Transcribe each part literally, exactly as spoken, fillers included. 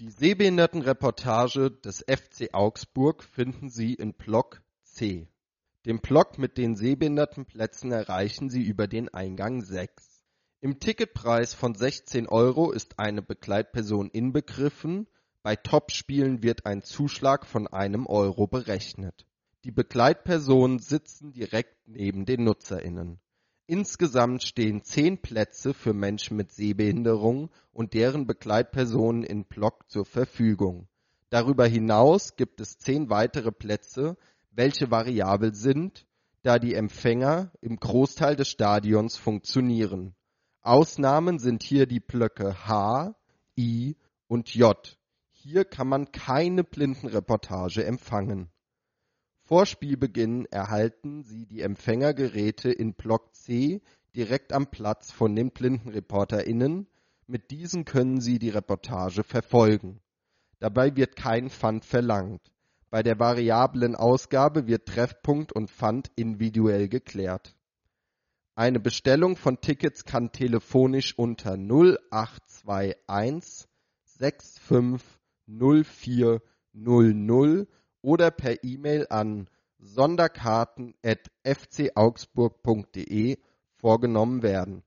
Die Sehbehindertenreportage des F C Augsburg finden Sie in Block C. Den Block mit den Sehbehindertenplätzen erreichen Sie über den Eingang sechs. Im Ticketpreis von sechzehn Euro ist eine Begleitperson inbegriffen, bei Topspielen wird ein Zuschlag von einem Euro berechnet. Die Begleitpersonen sitzen direkt neben den NutzerInnen. Insgesamt stehen zehn Plätze für Menschen mit Sehbehinderung und deren Begleitpersonen in Block zur Verfügung. Darüber hinaus gibt es zehn weitere Plätze, welche variabel sind, da die Empfänger im Großteil des Stadions funktionieren. Ausnahmen sind hier die Blöcke H, I und J. Hier kann man keine Blindenreportage empfangen. Vor Spielbeginn erhalten Sie die Empfängergeräte in Block C direkt am Platz von den BlindenreporterInnen. Mit diesen können Sie die Reportage verfolgen. Dabei wird kein Pfand verlangt. Bei der variablen Ausgabe wird Treffpunkt und Pfand individuell geklärt. Eine Bestellung von Tickets kann telefonisch unter null acht zwei eins sechs fünf null vier null null oder per E-Mail an sonderkarten at f c augsburg punkt d e vorgenommen werden.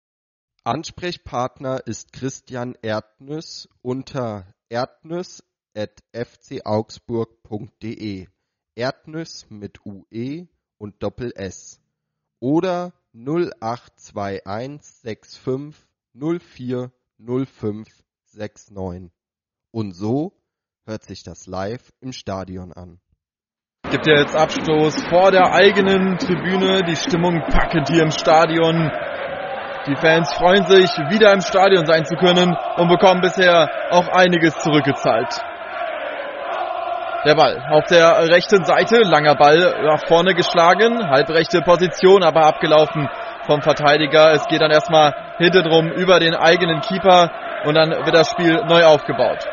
Ansprechpartner ist Christian Erdnüss unter erdnüss at f c augsburg punkt d e, Erdnüss mit U E und Doppel S, oder null acht zwei eins sechs fünf null vier null fünf sechs neun. Und so hört sich das live im Stadion an. Gibt ja jetzt Abstoß vor der eigenen Tribüne. Die Stimmung packend hier im Stadion. Die Fans freuen sich, wieder im Stadion sein zu können und bekommen bisher auch einiges zurückgezahlt. Der Ball auf der rechten Seite, langer Ball nach vorne geschlagen, halbrechte Position, aber abgelaufen vom Verteidiger. Es geht dann erstmal hintenrum über den eigenen Keeper und dann wird das Spiel neu aufgebaut.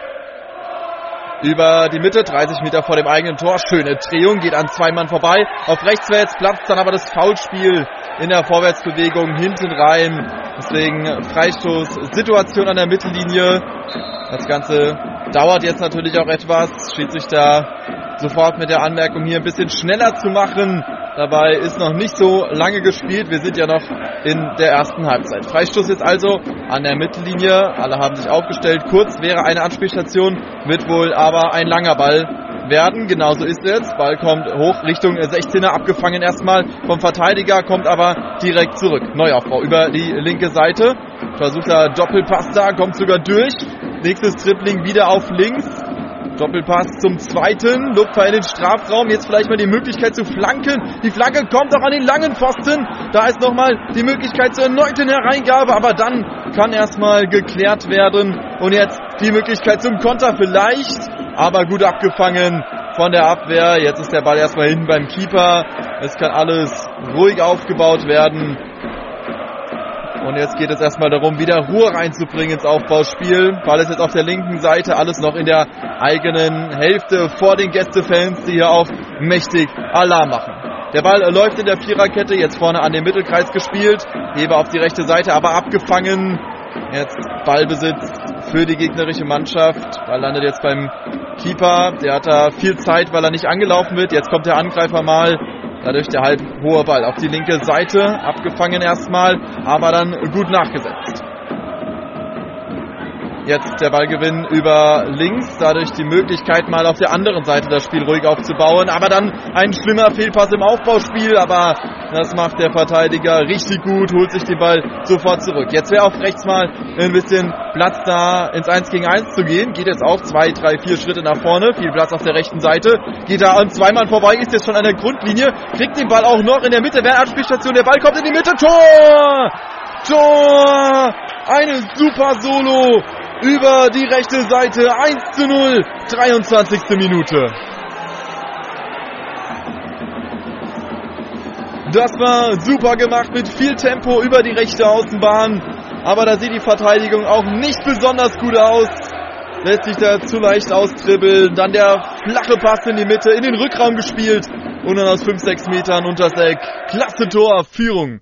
Über die Mitte, dreißig Meter vor dem eigenen Tor. Schöne Drehung, geht an zwei Mann vorbei. Auf rechts wäre jetzt Platz, dann aber das Foulspiel in der Vorwärtsbewegung hinten rein. Deswegen Freistoßsituation an der Mittellinie. Das Ganze dauert jetzt natürlich auch etwas. Schiedsrichter sofort mit der Anmerkung, hier ein bisschen schneller zu machen. Dabei ist noch nicht so lange gespielt. Wir sind ja noch in der ersten Halbzeit. Freistoß jetzt also an der Mittellinie. Alle haben sich aufgestellt. Kurz wäre eine Anspielstation, wird wohl aber ein langer Ball werden. Genauso ist es. Ball kommt hoch Richtung sechzehner, abgefangen erstmal vom Verteidiger, kommt aber direkt zurück. Neuaufbau über die linke Seite. Versuchter Doppelpass da, kommt sogar durch. Nächstes Dribbling wieder auf links. Doppelpass zum zweiten, Lupfer in den Strafraum, jetzt vielleicht mal die Möglichkeit zu flanken. Die Flanke kommt auch an den langen Pfosten. Da ist nochmal die Möglichkeit zur erneuten Hereingabe, aber dann kann erstmal geklärt werden. Und jetzt die Möglichkeit zum Konter vielleicht, aber gut abgefangen von der Abwehr. Jetzt ist der Ball erstmal hinten beim Keeper. Es kann alles ruhig aufgebaut werden. Und jetzt geht es erstmal darum, wieder Ruhe reinzubringen ins Aufbauspiel. Ball ist jetzt auf der linken Seite, alles noch in der eigenen Hälfte vor den Gästefans, die hier auch mächtig Alarm machen. Der Ball läuft in der Viererkette, jetzt vorne an den Mittelkreis gespielt. Heber auf die rechte Seite, aber abgefangen. Jetzt Ballbesitz für die gegnerische Mannschaft. Ball landet jetzt beim Keeper. Der hat da viel Zeit, weil er nicht angelaufen wird. Jetzt kommt der Angreifer mal. Dadurch der halb hohe Ball auf die linke Seite, abgefangen erstmal, aber dann gut nachgesetzt. Jetzt der Ballgewinn über links, dadurch die Möglichkeit mal auf der anderen Seite das Spiel ruhig aufzubauen, aber dann ein schlimmer Fehlpass im Aufbauspiel, aber das macht der Verteidiger richtig gut, holt sich den Ball sofort zurück. Jetzt wäre auf rechts mal ein bisschen Platz da, ins eins gegen eins zu gehen, geht jetzt auch zwei, drei, vier Schritte nach vorne, viel Platz auf der rechten Seite, geht da an zwei Mann vorbei, ist jetzt schon an der Grundlinie, kriegt den Ball auch noch in der Mitte, wäre Anspielstation, der Ball kommt in die Mitte, Tor! Tor! Eine super Solo! Über die rechte Seite, eins zu null, dreiundzwanzigste Minute. Das war super gemacht mit viel Tempo über die rechte Außenbahn. Aber da sieht die Verteidigung auch nicht besonders gut aus. Lässt sich da zu leicht austribbeln. Dann der flache Pass in die Mitte, in den Rückraum gespielt. Und dann aus fünf, sechs Metern unters Eck. Klasse Tor, Führung.